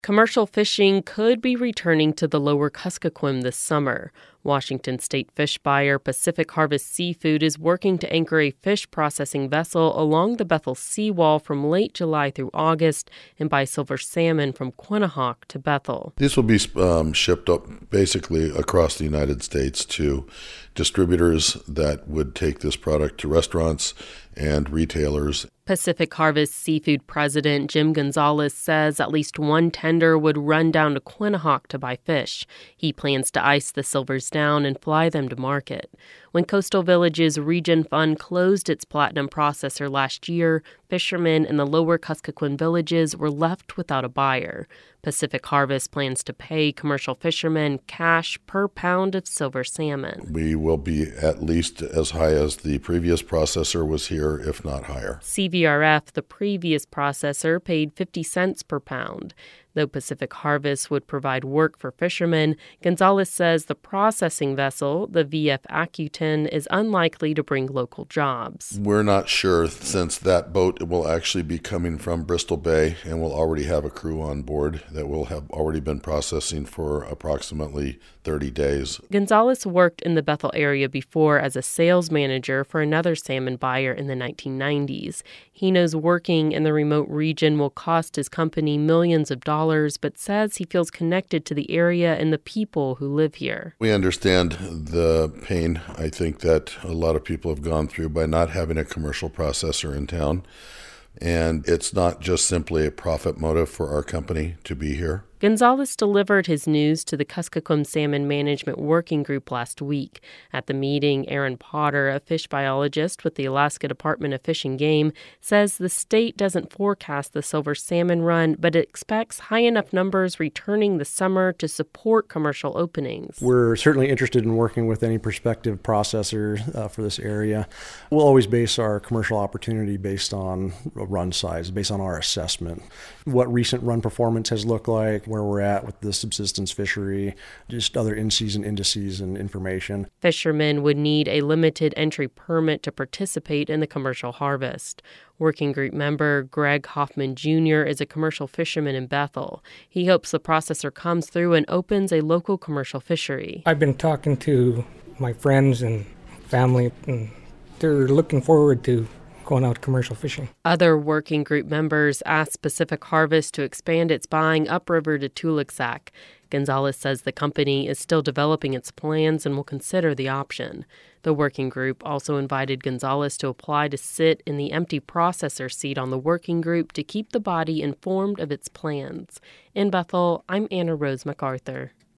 Commercial fishing could be returning to the lower Kuskokwim this summer. Washington state fish buyer Pacific Harvest Seafood is working to anchor a fish processing vessel along the Bethel seawall from late July through August and buy silver salmon from Quinnahock to Bethel. These will be shipped up basically across the United States to distributors that would take this product to restaurants and retailers. Pacific Harvest Seafood President Jim Gonzalez says at least one tender would run down to Quinnahock to buy fish. He plans to ice the silvers down and fly them to market. When Coastal Villages Region Fund closed its platinum processor last year, fishermen in the lower Kuskokwim villages were left without a buyer. Pacific Harvest plans to pay commercial fishermen cash per pound of silver salmon. We will be at least as high as the previous processor was here, if not higher. CVRF, the previous processor, paid 50 cents per pound. Though Pacific Harvest would provide work for fishermen, Gonzalez says the processing vessel, the VF Accutane, is unlikely to bring local jobs. We're not sure, since that boat will actually be coming from Bristol Bay and will already have a crew on board that will have already been processing for approximately 30 days. Gonzalez worked in the Bethel area before as a sales manager for another salmon buyer in the 1990s. He knows working in the remote region will cost his company millions of dollars, but says he feels connected to the area and the people who live here. We understand the pain, I think, that a lot of people have gone through by not having a commercial processor in town. And it's not just simply a profit motive for our company to be here. Gonzalez delivered his news to the Kuskokwim Salmon Management Working Group last week. At the meeting, Aaron Potter, a fish biologist with the Alaska Department of Fish and Game, says the state doesn't forecast the silver salmon run, but it expects high enough numbers returning this summer to support commercial openings. We're certainly interested in working with any prospective processor for this area. We'll always base our commercial opportunity based on run size, based on our assessment. What recent run performance has looked like, where we're at with the subsistence fishery, just other in-season indices and information. Fishermen would need a limited entry permit to participate in the commercial harvest. Working group member Greg Hoffman Jr. is a commercial fisherman in Bethel. He hopes the processor comes through and opens a local commercial fishery. I've been talking to my friends and family, and they're looking forward to going out commercial fishing. Other working group members asked Pacific Harvest to expand its buying upriver to Tulaksak. Gonzalez says the company is still developing its plans and will consider the option. The working group also invited Gonzalez to apply to sit in the empty processor seat on the working group to keep the body informed of its plans. In Bethel, I'm Anna Rose MacArthur.